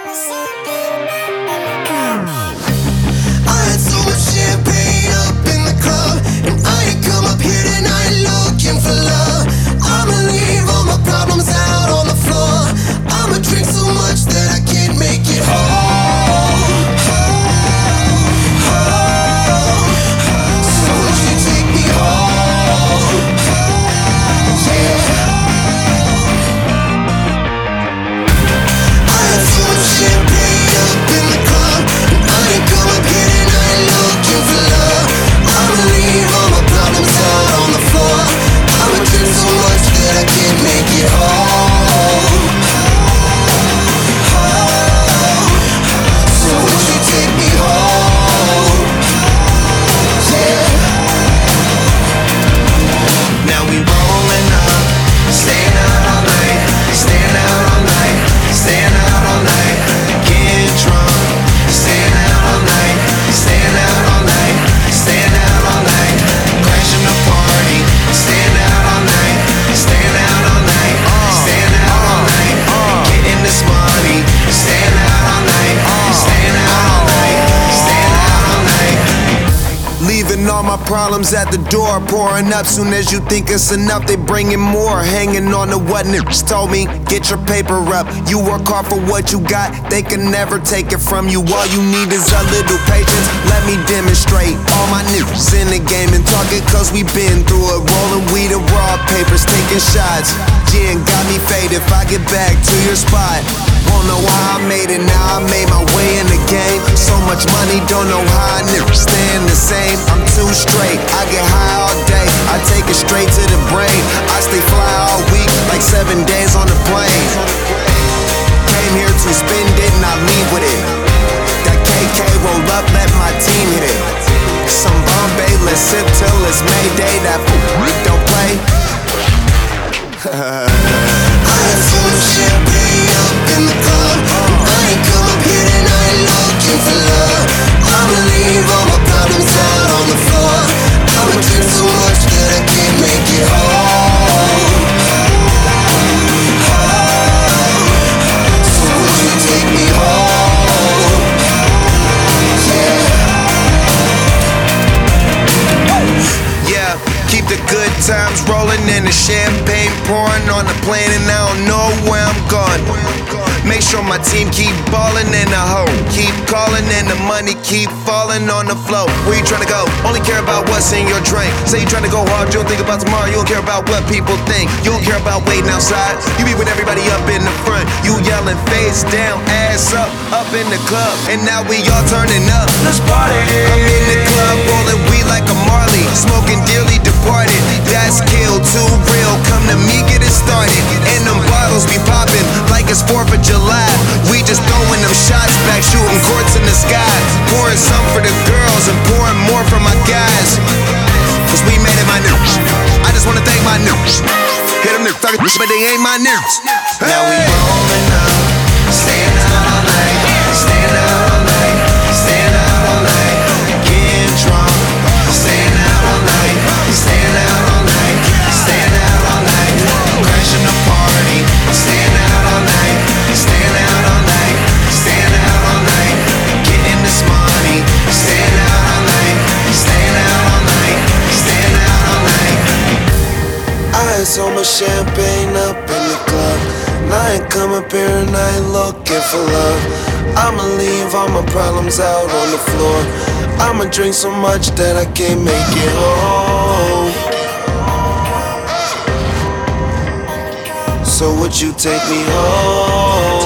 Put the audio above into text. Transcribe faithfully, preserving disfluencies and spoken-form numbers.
All my problems at the door, pouring up. Soon as you think it's enough, they bringing more. Hanging on to what niggas told me. Get your paper up. You work hard for what you got. They can never take it from you. All you need is a little patience. Let me demonstrate. All my niggas in the game and talking, cause we been through it. Rolling weed and raw papers, taking shots. Yeah, and got me faded. If I get back to your spot, won't know how I made it. Now I made my way in the game. So much money, don't know how I niggas staying the same. I'm too straight, I get high all day. I take it straight to the brain. I stay fly all week, like seven days on the plane. Came here to spend it and I leave with it. That K K roll up, let my team hit it. Some Bombay, let's sip till it's Mayday. That we don't play. I had so much champagne up in the club. I ain't come up here tonight looking for love. I'ma leave all my problems out on the floor. I'ma drink so much that I can't make it home. So would you take me home? Yeah. Yeah, keep the good times rolling and the champagne pouring on the plane, and I don't know where I'm going. Make sure my team keep ballin' and the hoe keep calling and the money keep falling on the floor. Where you tryna go? Only care about what's in your drink. Say you tryna go hard, you don't think about tomorrow. You don't care about what people think. You don't care about waiting outside. You be with everybody up in the front. You yelling face down, ass up, up in the club, and now we all turning up. Let's party. I'm in the club rolling weed like a Marley, smoking dearly departed. That's kill, too real. Come to me, get it started. And them bottles be popping like it's fourth of July. We just throwing them shots back, shooting courts in the sky. Pouring some for the girls and pouring more for my guys. Cause we made it, my niggas. I just wanna thank my niggas. Hit them niggas talking, but they ain't my niggas. Hey. Now we rolling up, staying out all night, staying out all night, staying out all night, getting drunk, staying out all night, staying out all night, staying out all night, crashing the party, staying out all night, staying out all night, staying out all night, getting this money, staying out all night, staying out all night, staying out all night. I had so much champagne up in the club, and I ain't come up here and I ain't looking for love. I'ma leave all my problems out on the floor. I'ma drink so much that I can't make it home. So would you take me home?